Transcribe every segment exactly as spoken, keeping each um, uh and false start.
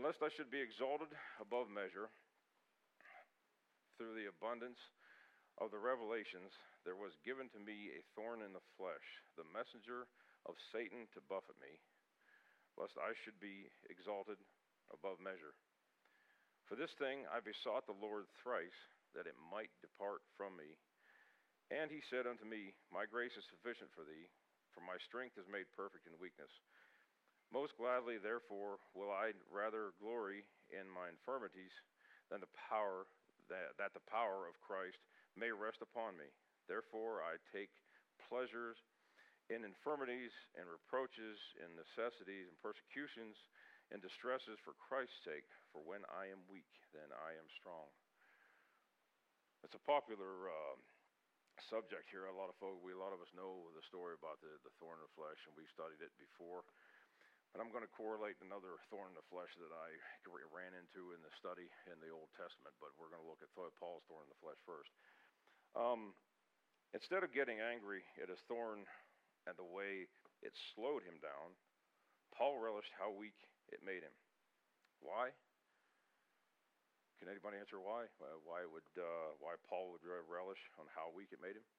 lest I should be exalted above measure through the abundance of the revelations, there was given to me a thorn in the flesh, the messenger of Satan to buffet me, lest I should be exalted above measure. For this thing I besought the Lord thrice, that it might depart from me. And he said unto me, My grace is sufficient for thee, for my strength is made perfect in weakness. Most gladly, therefore, will I rather glory in my infirmities than the power that, that the power of Christ may rest upon me. Therefore I take pleasures in infirmities and reproaches, in necessities and persecutions, and distresses for Christ's sake. For when I am weak, then I am strong. It's a popular uh, subject here. A lot of folk, we, a lot of us know the story about the, the thorn in the flesh, and we've studied it before. But I'm going to correlate another thorn in the flesh that I ran into in the study in the Old Testament. But we're going to look at Paul's thorn in the flesh first. Um, instead of getting angry at his thorn and the way it slowed him down, Paul relished how weak it made him. Why? Can anybody answer why? Uh, why would uh, why Paul would relish on how weak it made him?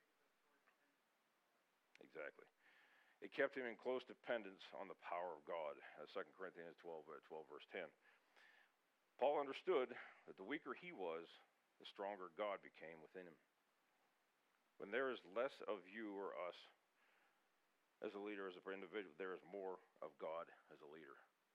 Exactly. It kept him in close dependence on the power of God. Uh, Second Corinthians twelve, uh, twelve, verse ten. Paul understood that the weaker he was, the stronger God became within him. When there is less of you or us as a leader, as an individual, there is more of God as a leader.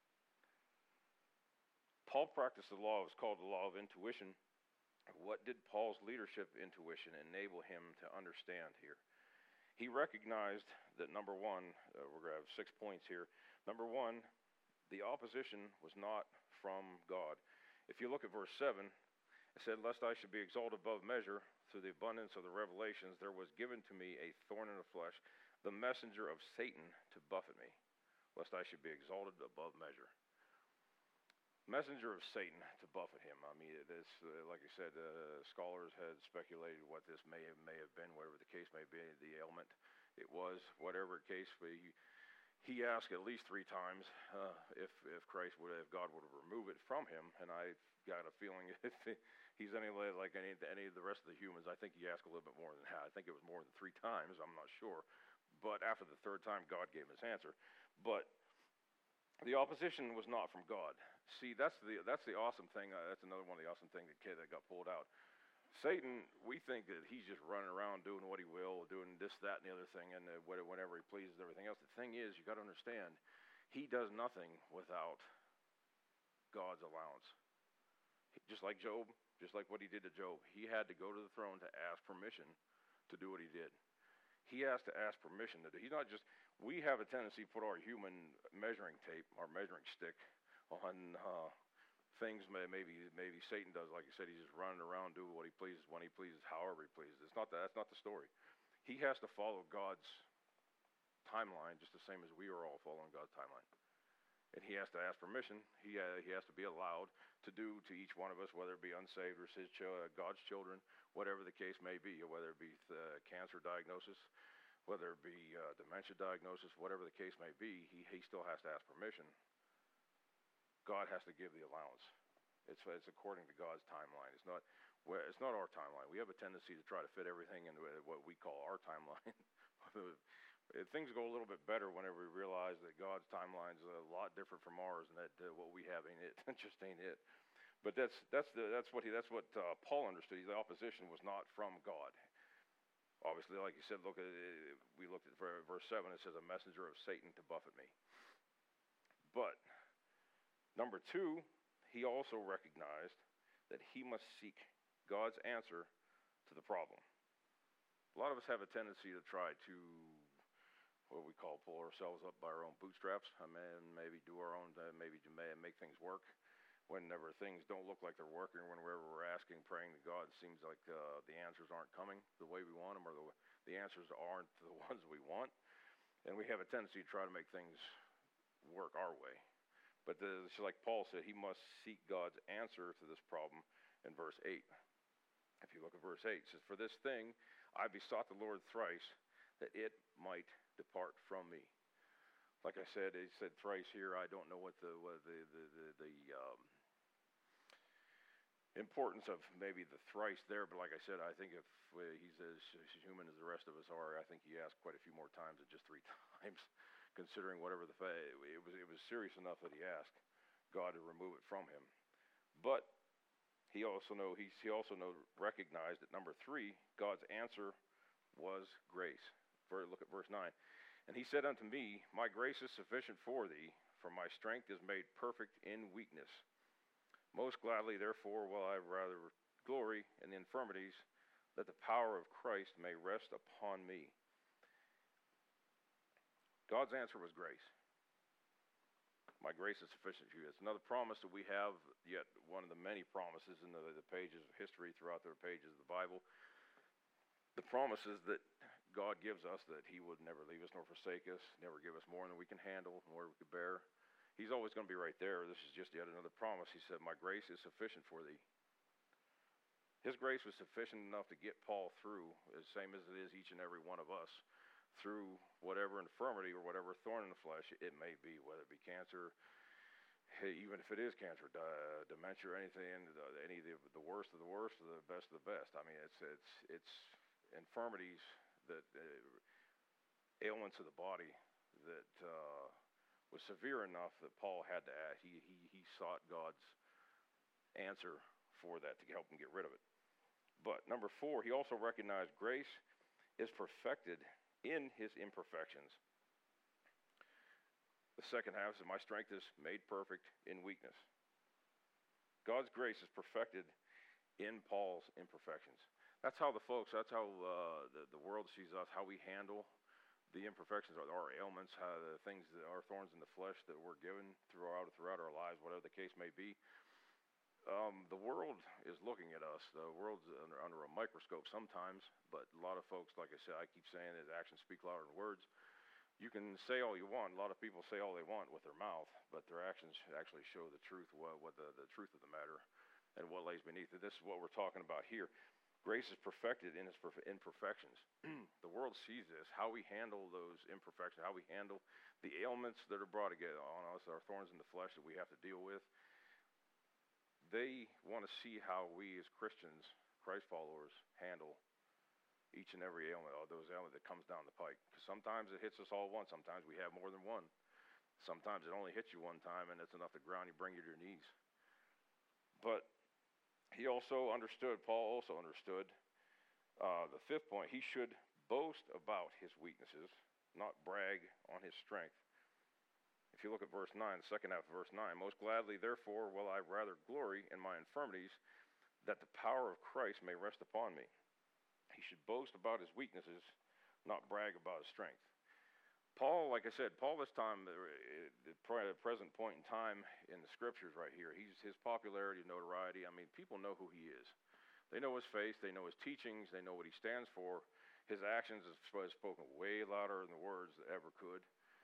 Paul practiced the law, it was called the law of intuition. What did Paul's leadership intuition enable him to understand here? He recognized that, number one, uh, we're going to have six points here. Number one, the opposition was not from God. If you look at verse seven, it said, Lest I should be exalted above measure through the abundance of the revelations, there was given to me a thorn in the flesh, the messenger of Satan to buffet me, lest I should be exalted above measure. Messenger of Satan to buffet him. I mean, this, uh, like I said, uh, scholars had speculated what this may have, may have been, whatever the case may be, the ailment it was, whatever the case. He, he asked at least three times uh, if if Christ would, if God would remove it from him, and I got a feeling if he's any like any any of the rest of the humans, I think he asked a little bit more than that. I think it was more than three times. I'm not sure, but after the third time, God gave him his answer. But the opposition was not from God. See, that's the that's the awesome thing. Uh, that's another one of the awesome things that kid that got pulled out. Satan, we think that he's just running around doing what he will, doing this, that, and the other thing, and uh, whenever he pleases, everything else. The thing is, you got to understand, he does nothing without God's allowance. Just like Job, just like what he did to Job, he had to go to the throne to ask permission to do what he did. He has to ask permission to do. He's not just. We have a tendency to put our human measuring tape, our measuring stick, on uh, things. Maybe maybe Satan does, like you said, he's just running around doing what he pleases, when he pleases, however he pleases. It's not that. That's not the story. He has to follow God's timeline, just the same as we are all following God's timeline. And he has to ask permission. He uh, he has to be allowed to do to each one of us, whether it be unsaved or his ch- uh, God's children, whatever the case may be, or whether it be uh, cancer diagnosis, whether it be uh, dementia diagnosis, whatever the case may be, he, he still has to ask permission. God has to give the allowance. It's it's according to God's timeline. It's not it's not our timeline. We have a tendency to try to fit everything into what we call our timeline. Things go a little bit better whenever we realize that God's timeline is a lot different from ours, and that uh, what we have ain't it, just ain't it. But that's that's the that's what he that's what uh, Paul understood. The opposition was not from God. Obviously, like you said, look at it, we looked at verse seven. It says, "A messenger of Satan to buffet me." But number two, he also recognized that he must seek God's answer to the problem. A lot of us have a tendency to try to, what we call, pull ourselves up by our own bootstraps. I mean, maybe do our own, uh, maybe make things work. Whenever things don't look like they're working, whenever we're asking, praying to God, it seems like uh, the answers aren't coming the way we want them, or the, the answers aren't the ones we want. And we have a tendency to try to make things work our way. But the, it's like Paul said, he must seek God's answer to this problem in verse eight. If you look at verse eight, it says, "For this thing I besought the Lord thrice, that it might depart from me." Like I said, he said thrice here. I don't know what the what the the the, the importance of maybe the thrice there, but like I said, I think if uh, he's as human as the rest of us are, I think he asked quite a few more times than just three times, considering whatever the fa- it was. It was serious enough that he asked God to remove it from him. But he also know he's, he also know recognized that number three, God's answer was grace. For, look at verse nine. And he said unto me, my grace is sufficient for thee, for my strength is made perfect in weakness. Most gladly, therefore, will I rather glory in the infirmities, that the power of Christ may rest upon me. God's answer was grace. My grace is sufficient for you. It's another promise that we have, yet one of the many promises in the, the pages of history throughout the pages of the Bible. The promises that God gives us, that he would never leave us nor forsake us, never give us more than we can handle, more than we could bear. He's always going to be right there. This is just yet another promise. He said, my grace is sufficient for thee. His grace was sufficient enough to get Paul through, the same as it is each and every one of us, through whatever infirmity or whatever thorn in the flesh it may be, whether it be cancer, even if it is cancer, uh, dementia, or anything, any of the, the worst of the worst, or the best of the best. I mean, it's it's it's infirmities, that uh, ailments of the body that uh, was severe enough that Paul had to ask. He, he, he sought God's answer for that to help him get rid of it. But number four, he also recognized grace is perfected in his imperfections. The second half is, my strength is made perfect in weakness. God's grace is perfected in Paul's imperfections. That's how the folks, that's how uh, the, the world sees us, how we handle the imperfections, our, our ailments, how the things, that our thorns in the flesh that we're given throughout throughout our lives, whatever the case may be. Um, the world is looking at us. The world's under, under a microscope sometimes, but a lot of folks, like I said, I keep saying that actions speak louder than words. You can say all you want. A lot of people say all they want with their mouth, but their actions actually show the truth, what, what the, the truth of the matter and what lays beneath it. This is what we're talking about here. Grace is perfected in its imperfections. The world sees this, how we handle those imperfections, how we handle the ailments that are brought again on us, our thorns in the flesh that we have to deal with. They want to see how we as Christians, Christ followers, handle each and every ailment, all those ailments that comes down the pike. Because sometimes it hits us all at once. Sometimes we have more than one. Sometimes it only hits you one time, and it's enough to ground you, bring you to your knees. But he also understood, Paul also understood, uh, the fifth point, he should boast about his weaknesses, not brag on his strength. If you look at verse nine, the second half of verse nine, most gladly, therefore, will I rather glory in my infirmities, that the power of Christ may rest upon me. He should boast about his weaknesses, not brag about his strength. Paul, like I said, Paul this time, at the present point in time in the scriptures right here, he's, his popularity, notoriety, I mean, people know who he is. They know his face, they know his teachings, they know what he stands for. His actions have spoken way louder than the words that ever could.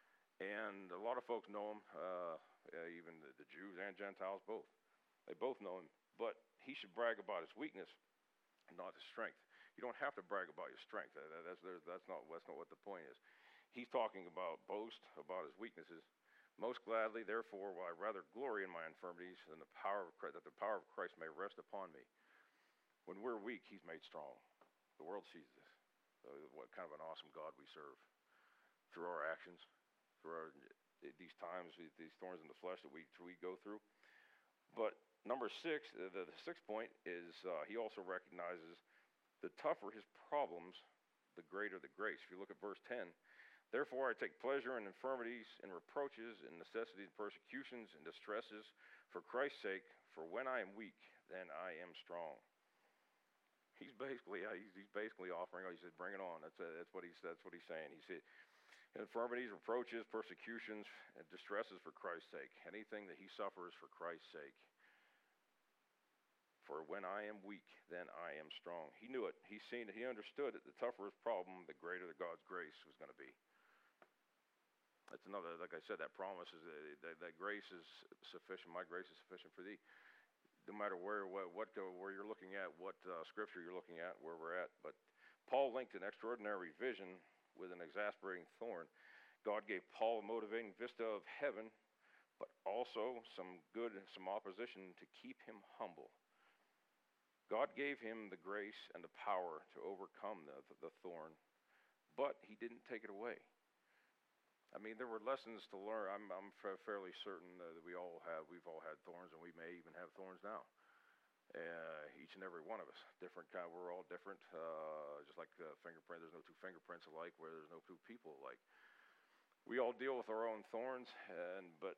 And a lot of folks know him, uh, even the, the Jews and Gentiles, both. They both know him. But he should brag about his weakness, not his strength. You don't have to brag about your strength. That, that's, that's, not, that's not what the point is. He's talking about boast, about his weaknesses. Most gladly, therefore, will I rather glory in my infirmities than the power of Christ, that the power of Christ may rest upon me. When we're weak, he's made strong. The world sees this. So what kind of an awesome God we serve. Through our actions, through our, these times, these thorns in the flesh that we, we go through. But number six, the, the sixth point is uh, he also recognizes the tougher his problems, the greater the grace. If you look at verse ten, therefore I take pleasure in infirmities, in reproaches, in necessities, persecutions, and distresses, for Christ's sake, for when I am weak, then I am strong. He's basically he's, he's basically offering. He said, "Bring it on." That's a, that's what he's that's what he's saying. He said, infirmities, reproaches, persecutions, and distresses for Christ's sake. Anything that he suffers for Christ's sake. For when I am weak, then I am strong. He knew it. He seen it. He understood it. The tougher his problem, the greater the God's grace was going to be. That's another, like I said, that promise is that, that, that grace is sufficient. My grace is sufficient for thee. No matter where, what, what where you're looking at, what uh, scripture you're looking at, where we're at. But Paul linked an extraordinary vision with an exasperating thorn. God gave Paul a motivating vista of heaven, but also some good, some opposition to keep him humble. God gave him the grace and the power to overcome the, the, the thorn, but he didn't take it away. I mean, there were lessons to learn. I'm, I'm fa- fairly certain uh, that we all have, we've all had thorns, and we may even have thorns now. Uh, each and every one of us, different kind. We're all different. Uh, just like the fingerprint, there's no two fingerprints alike. Where there's no two people alike. We all deal with our own thorns, and but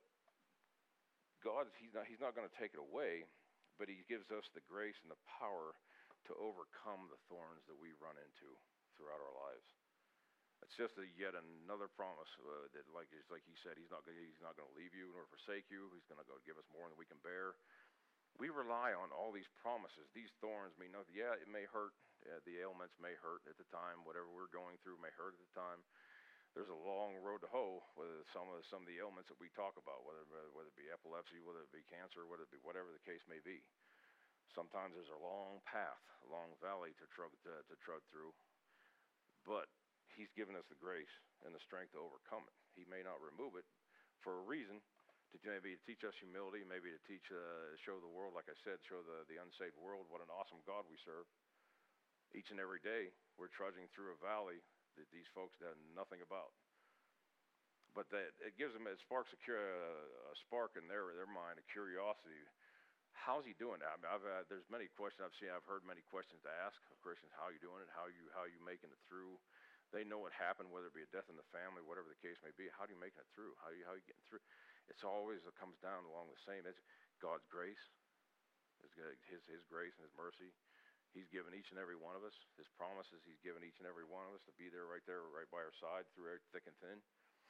God, He's not He's not going to take it away, but He gives us the grace and the power to overcome the thorns that we run into throughout our lives. It's just a yet another promise uh, that, like like He said, He's not gonna, He's not going to leave you nor forsake you. He's going to go give us more than we can bear. We rely on all these promises. These thorns mean nothing. Yeah, it may hurt. Uh, the ailments may hurt at the time. Whatever we're going through may hurt at the time. There's a long road to hoe with some of some of the ailments that we talk about, whether whether it be epilepsy, whether it be cancer, whether it be whatever the case may be. Sometimes there's a long path, a long valley to trug to, to trudge through, but He's given us the grace and the strength to overcome it. He may not remove it for a reason. To maybe to teach us humility, maybe to teach, uh, show the world, like I said, show the, the unsaved world what an awesome God we serve. Each and every day, we're trudging through a valley that these folks know nothing about. But that it gives them, it sparks a, a spark in their their mind, a curiosity. How's he doing that? I mean, I've uh, there's many questions I've seen. I've heard many questions to ask of Christians. How are you doing it? How are you how are you making it through? They know what happened, whether it be a death in the family, whatever the case may be. How are you making it through? How are you how are you getting through? It's always, it comes down along the same. It's God's grace, his, his grace and His mercy. He's given each and every one of us. His promises, He's given each and every one of us to be there right there, right by our side through thick and thin.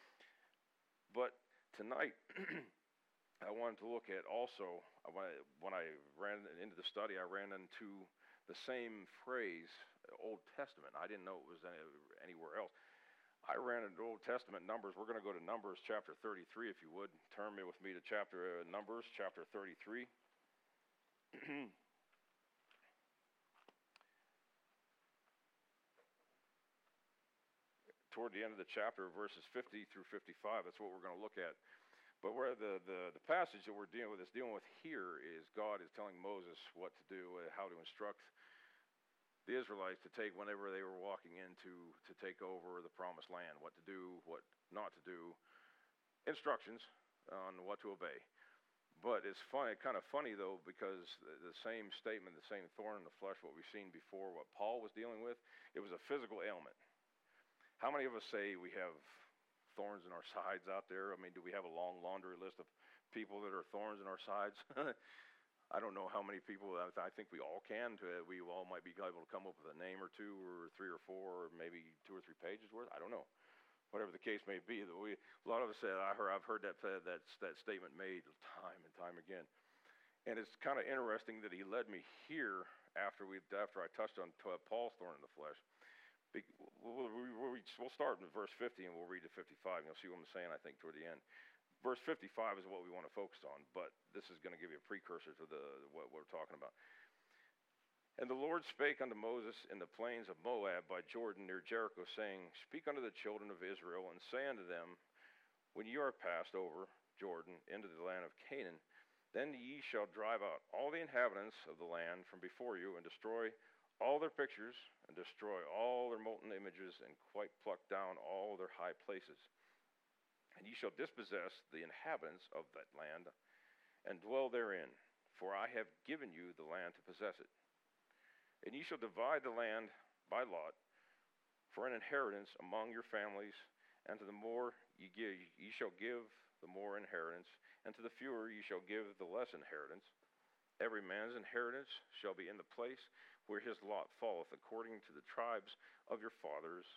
But tonight, I wanted to look at also, when I ran into the study, I ran into the same phrase, Old Testament. I didn't know it was any, anywhere else. I ran into Old Testament Numbers. We're going to go to Numbers chapter thirty-three, if you would. Turn me with me to chapter uh, Numbers chapter thirty-three. Toward the end of the chapter, verses fifty through fifty-five. That's what we're going to look at. But where the, the, the passage that we're dealing with is dealing with here is God is telling Moses what to do, uh, how to instruct the Israelites to take whenever they were walking into to take over the promised land, what to do, what not to do, instructions on what to obey. But it's funny, kind of funny though, because the, the same statement, the same thorn in the flesh, what we've seen before, what Paul was dealing with, it was a physical ailment. How many of us say we have thorns in our sides out there? I mean, do we have a long laundry list of people that are thorns in our sides? I don't know how many people, I think we all can. We all might be able to come up with a name or two or three or four or maybe two or three pages worth. I don't know. Whatever the case may be. We, a lot of us said, I heard, I've heard that, that, that statement made time and time again. And it's kind of interesting that he led me here after, we, after I touched on Paul's thorn in the flesh. We'll, we'll, we'll start in verse fifty and we'll read to fifty-five. And you'll see what I'm saying, I think, toward the end. Verse fifty-five is what we want to focus on, but this is going to give you a precursor to the what we're talking about. And the Lord spake unto Moses in the plains of Moab by Jordan near Jericho, saying, Speak unto the children of Israel, and say unto them, When ye are passed over Jordan into the land of Canaan, then ye shall drive out all the inhabitants of the land from before you, and destroy all their pictures, and destroy all their molten images, and quite pluck down all their high places. And ye shall dispossess the inhabitants of that land, and dwell therein, for I have given you the land to possess it. And ye shall divide the land by lot for an inheritance among your families, and to the more ye give, ye shall give the more inheritance, and to the fewer ye shall give the less inheritance. Every man's inheritance shall be in the place where his lot falleth, according to the tribes of your fathers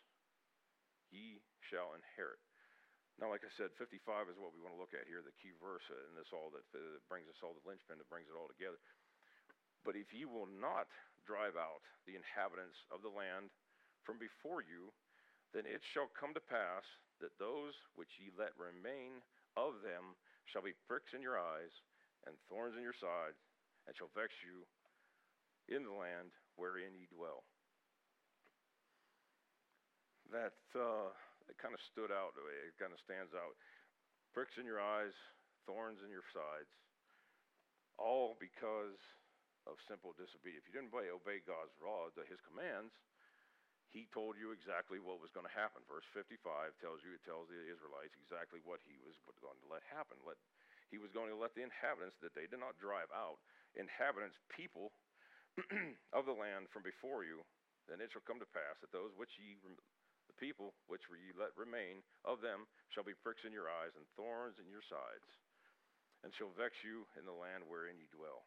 ye shall inherit. Now, like I said, fifty-five is what we want to look at here, the key verse, and this all that uh, brings us all the linchpin that brings it all together. But if ye will not drive out the inhabitants of the land from before you, then it shall come to pass that those which ye let remain of them shall be pricks in your eyes and thorns in your sides, and shall vex you in the land wherein ye dwell. That uh, it kind of stood out. It kind of stands out. Pricks in your eyes, thorns in your sides, all because of simple disobedience. If you didn't obey, obey God's law, the, his commands, he told you exactly what was going to happen. Verse fifty-five tells you, it tells the Israelites exactly what he was going to let happen. Let, he was going to let the inhabitants, that they did not drive out, inhabitants, people of the land from before you, then it shall come to pass that those which ye, the people which ye let remain of them, shall be pricks in your eyes and thorns in your sides, and shall vex you in the land wherein ye dwell.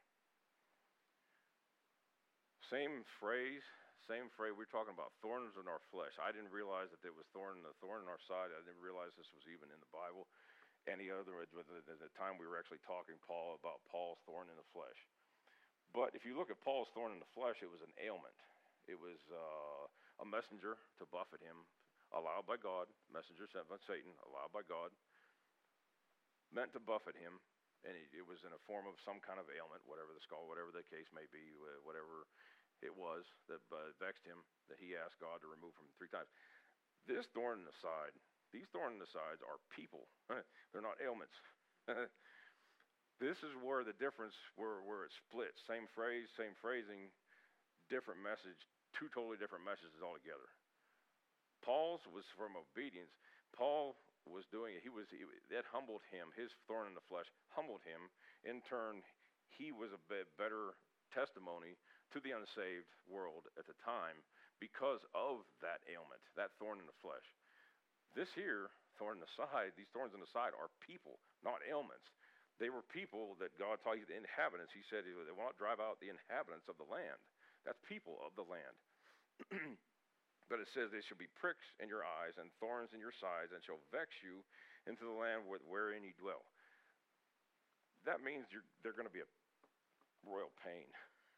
Same phrase, same phrase. We're talking about thorns in our flesh. I didn't realize that there was thorn in the thorn in our side. I didn't realize this was even in the Bible. Any other, at the time we were actually talking Paul about Paul's thorn in the flesh. But if you look at Paul's thorn in the flesh, it was an ailment. It was uh, a messenger to buffet him, allowed by God. Messenger sent by Satan, allowed by God, meant to buffet him. And it, it was in a form of some kind of ailment, whatever the skull, whatever the case may be, whatever it was that uh, vexed him, that he asked God to remove from him three times. This thorn in the side, these thorn in the sides are people. They're not ailments. This is where the difference, where, where it splits. Same phrase, same phrasing, different message, two totally different messages altogether. Paul's was from obedience. Paul was doing it. He was, he, that humbled him. His thorn in the flesh humbled him. In turn, he was a bit better testimony to the unsaved world at the time because of that ailment, that thorn in the flesh. This here, thorn in the side, these thorns in the side are people, not ailments. They were people that God taught you, the inhabitants. He said they will not drive out the inhabitants of the land. That's people of the land. But it says they shall be pricks in your eyes and thorns in your sides, and shall vex you into the land wherein ye dwell. That means you're, they're going to be a royal pain.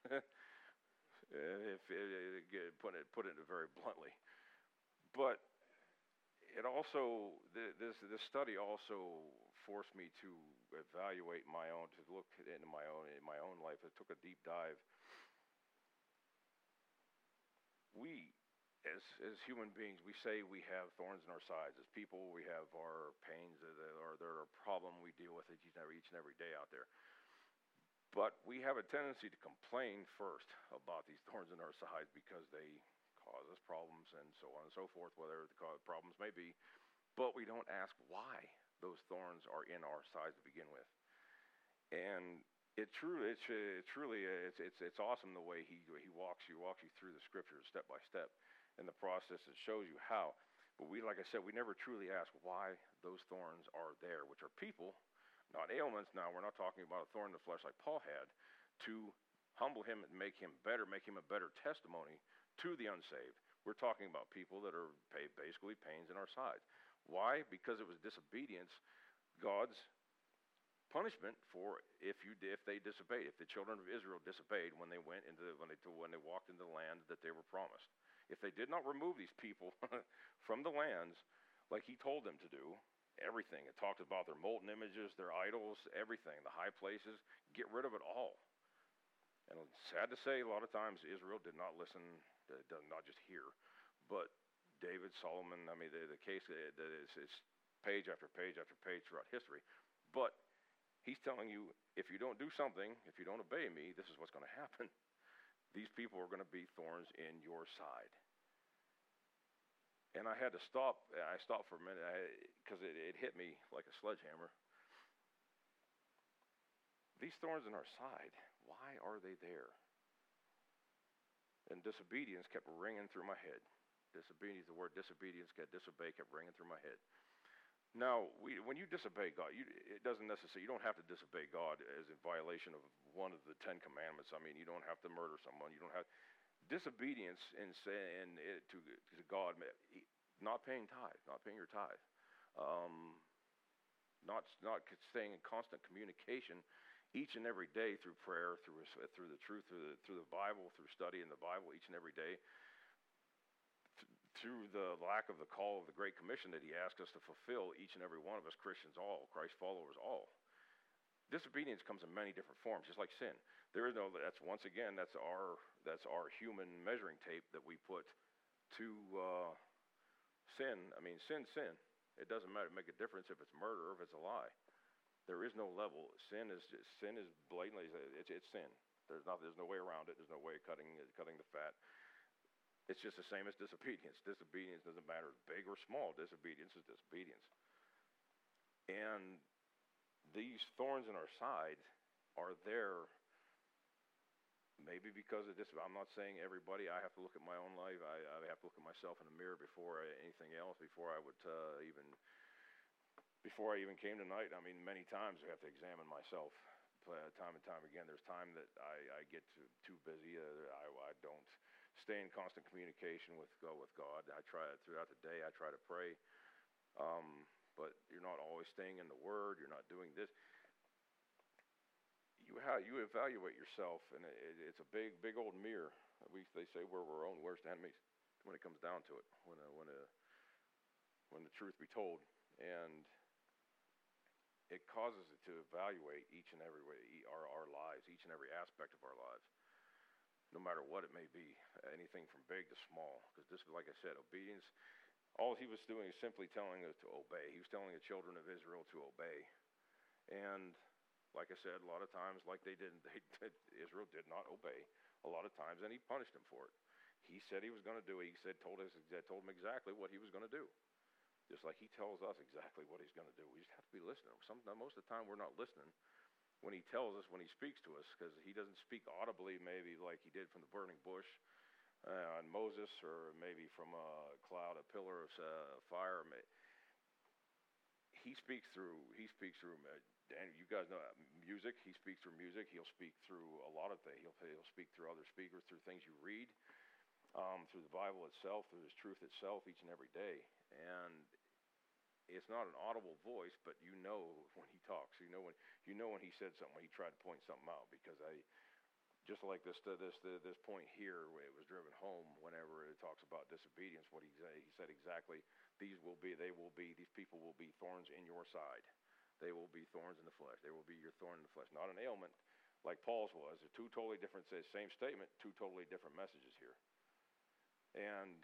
if it, it, put it put it very bluntly. But it also, this this study also forced me to evaluate my own, to look into my own in my own life. It took a deep dive. We, as as human beings, we say we have thorns in our sides. As people, we have our pains, or they're a problem we deal with each and every each and every day out there. But we have a tendency to complain first about these thorns in our sides because they cause us problems and so on and so forth, whatever the problems may be. But we don't ask why those thorns are in our sides to begin with. And it truly, it's it truly, it's it's it's awesome the way he he walks you walks you through the scriptures step by step, in the process it shows you how. But we, like I said, we never truly ask why those thorns are there, which are people, not ailments. Now, we're not talking about a thorn in the flesh like Paul had, to humble him and make him better, make him a better testimony to the unsaved. We're talking about people that are pay, basically pains in our sides. Why? Because it was disobedience, God's punishment for if you if they disobeyed, if the children of Israel disobeyed when they went into when they when they walked into the land that they were promised. If they did not remove these people from the lands like he told them to do, everything. It talked about their molten images, their idols, everything, the high places. Get rid of it all. And it's sad to say, a lot of times Israel did not listen, not just hear, but David, Solomon, I mean, the, the case that is it's page after page after page throughout history. But he's telling you, if you don't do something, if you don't obey me, this is what's going to happen. These people are going to be thorns in your side. And I had to stop. I stopped for a minute because it, it hit me like a sledgehammer. These thorns in our side, why are they there? And disobedience kept ringing through my head. Disobedience, the word disobedience, kept disobey, kept ringing through my head. Now, we, when you disobey God, you, it doesn't necessarily, you don't have to disobey God as in violation of one of the Ten Commandments. I mean, you don't have to murder someone. You don't have, disobedience in saying it to, to God, not paying tithe, not paying your tithe, um, not not staying in constant communication each and every day through prayer, through through the truth, through the, through the Bible, through studying the Bible each and every day, through the lack of the call of the Great Commission that he asked us to fulfill, each and every one of us Christians, all Christ followers, all. Disobedience comes in many different forms, just like sin. There is no, that's once again, that's our that's our human measuring tape that we put to uh, sin. I mean, sin, sin. It doesn't matter, make a difference if it's murder or if it's a lie. There is no level. Sin is just, sin is blatantly, it's, it's sin. There's not, there's no way around it. There's no way of cutting, cutting the fat. It's just the same as disobedience. Disobedience doesn't matter big or small. Disobedience is disobedience. And these thorns in our side are there maybe because of this. I'm not saying everybody. I have to look at my own life. I, I have to look at myself in the mirror before I, anything else, before I would uh, even, before I even came tonight. I mean, many times I have to examine myself uh, time and time again. There's time that I, I get too, too busy. Uh, I, I don't stay in constant communication with, uh, with God. I try throughout the day. I try to pray. Um, but you're not always staying in the Word. You're not doing this. You how you evaluate yourself, and it, it's a big, big old mirror. We they say we're our own worst enemies when it comes down to it. When a, when a, when the truth be told, and it causes it to evaluate each and every way our our lives, each and every aspect of our lives, no matter what it may be, anything from big to small. Because this, like I said, obedience. All he was doing is simply telling us to obey. He was telling the children of Israel to obey, and like I said, a lot of times, like they didn't, they, Israel did not obey a lot of times, and he punished them for it. He said he was going to do it. He said, told us, told them exactly what he was going to do, just like he tells us exactly what he's going to do. We just have to be listening. Some, most of the time, we're not listening when he tells us, when he speaks to us, because he doesn't speak audibly, maybe like he did from the burning bush uh, on Moses, or maybe from a cloud, a pillar of uh, fire. He speaks through. He speaks through. Uh, And you guys know music. He speaks through music. He'll speak through a lot of things. He'll, he'll speak through other speakers, through things you read, um, through the Bible itself, through His truth itself, each and every day. And it's not an audible voice, but you know when He talks. You know when you know when He said something, when He tried to point something out. Because I, just like this uh, this uh, this point here, where it was driven home. Whenever it talks about disobedience, what He said, He said exactly, these will be, they will be, these people will be thorns in your side. They will be thorns in the flesh. They will be your thorn in the flesh. Not an ailment like Paul's was. They're two totally different, says same statement, two totally different messages here. And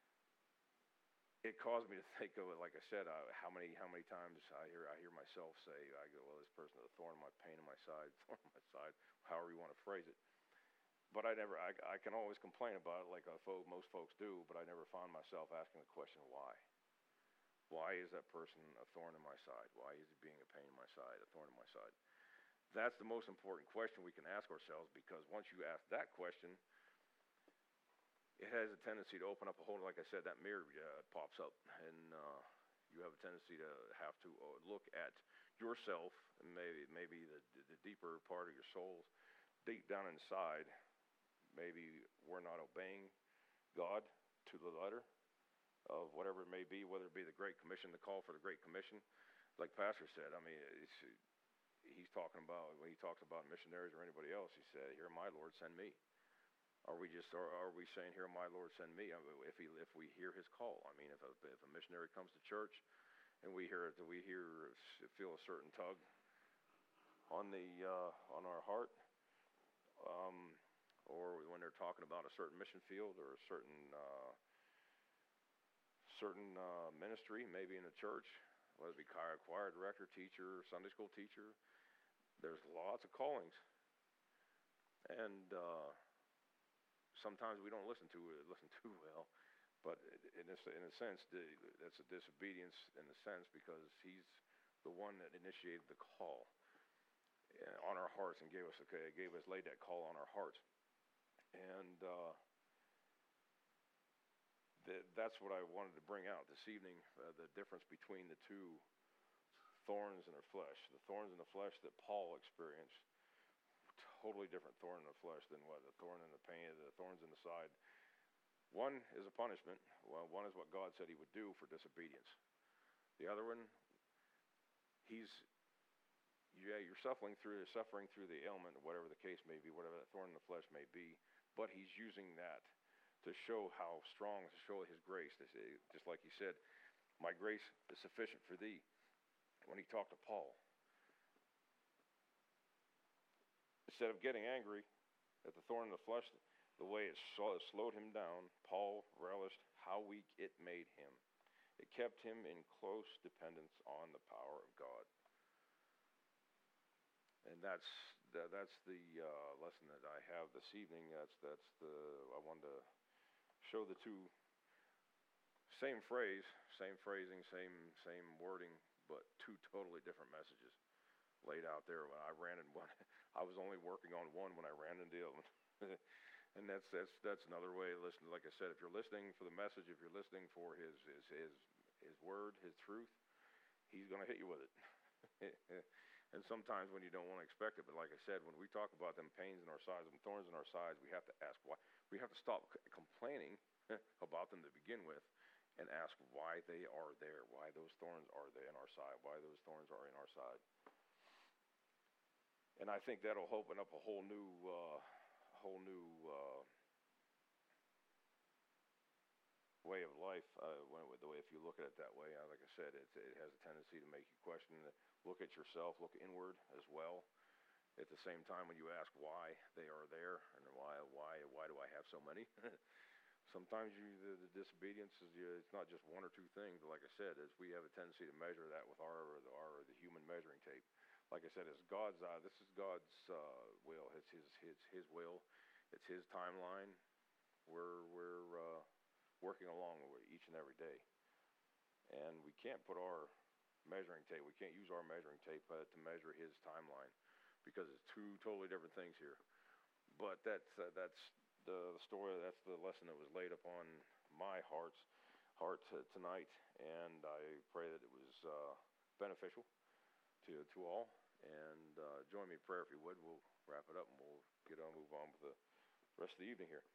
it caused me to think of it, like I said, uh, how many how many times I hear I hear myself say, I go, well, this person is a thorn in my pain in my side, thorn in my side, however you want to phrase it. But I never, I, I can always complain about it like uh, fo- most folks do, but I never found myself asking the question, why? Why is that person a thorn in my side? Why is he being a pain in my side, a thorn in my side? That's the most important question we can ask ourselves, because once you ask that question, it has a tendency to open up a whole, like I said, that mirror uh, pops up, and uh, you have a tendency to have to uh, look at yourself, and maybe maybe the, the deeper part of your soul, deep down inside, maybe we're not obeying God to the letter of whatever it may be, whether it be the Great Commission, the call for the Great Commission. Like Pastor said, I mean, it's, he's talking about, when he talks about missionaries or anybody else, he said, here, my Lord, send me. Are we just, are, are we saying, here, my Lord, send me? I mean, if, he, if we hear his call, I mean, if a, if a missionary comes to church and we hear it, we hear, feel a certain tug on the, uh, on our heart, um, or when they're talking about a certain mission field or a certain, uh, certain uh, ministry, maybe in a church, whether it be choir, choir director, teacher, Sunday school teacher, there's lots of callings, and uh, sometimes we don't listen to it, listen too well. But in a, in a sense, that's a disobedience in a sense, because He's the one that initiated the call on our hearts and gave us, gave us, laid that call on our hearts, and. Uh, That's what I wanted to bring out this evening, uh, the difference between the two thorns in our flesh. The thorns in the flesh that Paul experienced, totally different thorn in the flesh than what the thorn in the pain, the thorns in the side. One is a punishment. Well, one is what God said He would do for disobedience. The other one, he's, yeah, you're suffering through, suffering through the ailment, whatever the case may be, whatever that thorn in the flesh may be, but He's using that to show how strong, to show His grace. To say, just like He said, my grace is sufficient for thee, when He talked to Paul. Instead of getting angry at the thorn in the flesh, the way it slowed him down, Paul relished how weak it made him. It kept him in close dependence on the power of God. And that's that, that's the uh, lesson that I have this evening. That's that's the I wanted to show the two same phrase, same phrasing, same same wording, but two totally different messages laid out there. When I ran in one, I was only working on one when I ran into the other one. And that's that's that's another way to listen. Like I said, if you're listening for the message, if you're listening for his his his, his word, his truth, he's going to hit you with it. And sometimes when you don't want to expect it, but like I said, when we talk about them pains in our sides, them thorns in our sides, we have to ask why. We have to stop c- complaining about them to begin with, and ask why they are there, why those thorns are there in our side, why those thorns are in our side. And I think that'll open up a whole new, uh, whole new uh, way of life. Uh, when, with the way, if you look at it that way, uh, like I said, it, it has a tendency to make you question, look at yourself, look inward as well. At the same time, when you ask why they are there and why, why, why do I have so many? Sometimes you, the, the disobedience is you, it's not just one or two things. But like I said, is we have a tendency to measure that with our, our the human measuring tape. Like I said, it's God's eye. This is God's uh, will. It's His His His will. It's His timeline. We're we're uh, working along with each and every day, and we can't put our measuring tape. We can't use our measuring tape uh, to measure His timeline, because it's two totally different things here. But that's uh, that's the story. That's the lesson that was laid upon my heart's heart t- tonight, and I pray that it was uh, beneficial to to all. And uh, join me in prayer if you would. We'll wrap it up and we'll get on, move on with the rest of the evening here.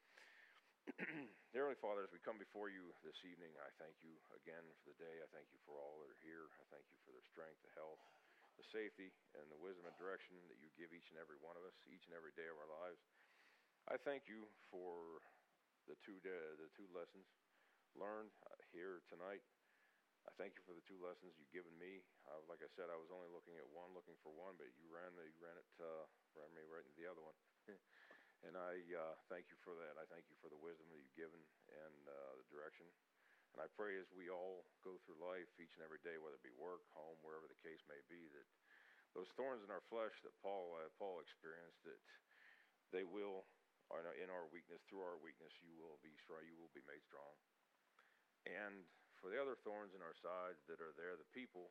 Dear Heavenly Father, as we come before you this evening, I thank you again for the day. I thank you for all that are here. I thank you for their strength, the health, the safety, and the wisdom and direction that you give each and every one of us, each and every day of our lives. I thank you for the two day, the two lessons learned uh, here tonight. I thank you for the two lessons you've given me. Uh, like I said, I was only looking at one, looking for one, but you ran the, you ran it, uh, ran me right into the other one. And I uh, thank you for that. I thank you for the wisdom that you've given and uh, the direction. And I pray as we all go through life each and every day, whether it be work, home, wherever the case may be, that those thorns in our flesh that Paul uh, Paul experienced, that they will, are in our weakness, through our weakness, you will be strong. You will be made strong. And for the other thorns in our side that are there, the people,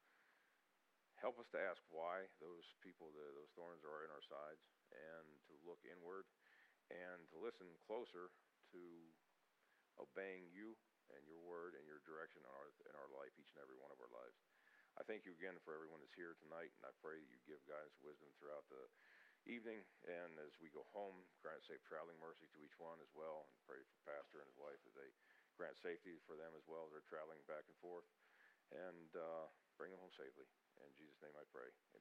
help us to ask why those people, the, those thorns are in our sides, and to look inward and to listen closer to obeying you and your word and your direction in our, in our life, each and every one of our lives. I thank you again for everyone that's here tonight, and I pray that you give guidance, wisdom throughout the evening, and as we go home, grant safe traveling mercy to each one as well, and pray for Pastor and his wife that they grant safety for them as well as they're traveling back and forth, and uh, bring them home safely. In Jesus' name I pray.